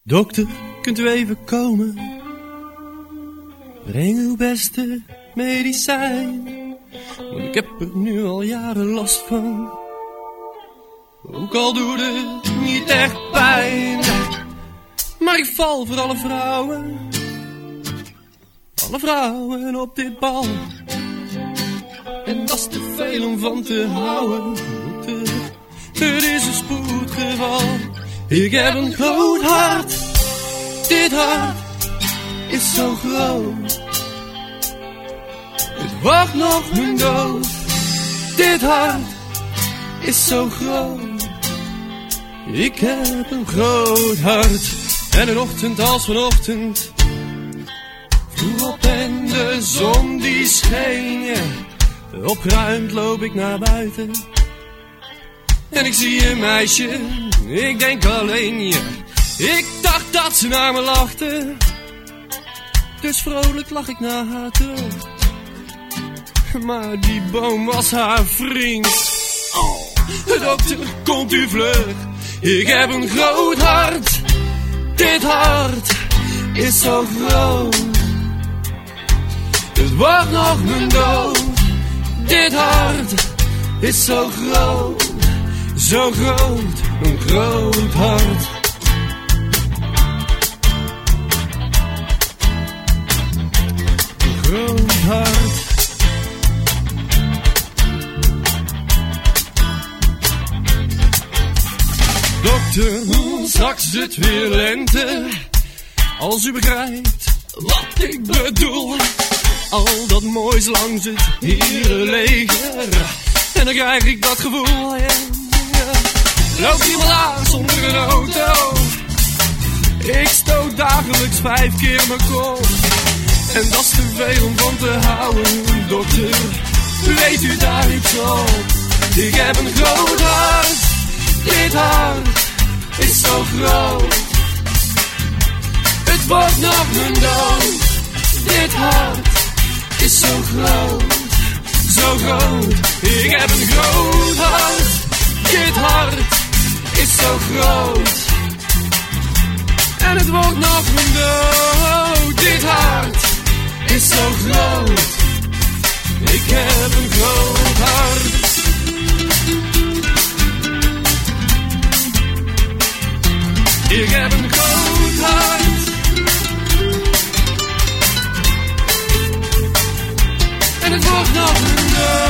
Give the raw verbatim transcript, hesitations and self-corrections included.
Dokter, kunt u even komen? Breng uw beste medicijn, want ik heb er nu al jaren last van. Ook al doet het niet echt pijn, maar ik val voor alle vrouwen. Alle vrouwen op dit bal. En dat is te veel om van te houden. Het is een spoedgeval. Ik heb een groot hart. Dit hart is zo groot. Het wacht nog mijn dood. Dit hart is zo groot. Ik heb een groot hart. En een ochtend als vanochtend, vroeg op en de zon die scheen, ja. Opgeruimd loop ik naar buiten en ik zie een meisje, ik denk alleen, ja. Ik dacht dat ze naar me lachte, dus vrolijk lach ik naar haar terug. Maar die boom was haar vriend. Oh, dokter, komt u vlug. Ik heb een groot hart. Dit hart is zo groot. Het wacht nog mijn dood. Dit hart is zo groot. Zo groot, een groot hart. Een groot hart. Dokter, straks is het weer lente. Als u begrijpt wat ik bedoel. Al dat moois langs het herenleger. En dan krijg ik dat gevoel, ja, ja. Loopt iemand aan zonder een auto. Ik stoot dagelijks vijf keer mijn kop. En dat is te veel om van te houden, dokter. Weet u daar iets op? Ik heb een groot hart. Dit hart is zo groot. Het wordt nog mijn dood. Dit hart is zo groot. Zo groot. Ik heb een groot hart. Dit hart is zo groot. En het wordt nog mijn dood. Dit hart is zo groot. Ik heb een groot hart. Ik heb een groot hart. En het wordt nog een dood.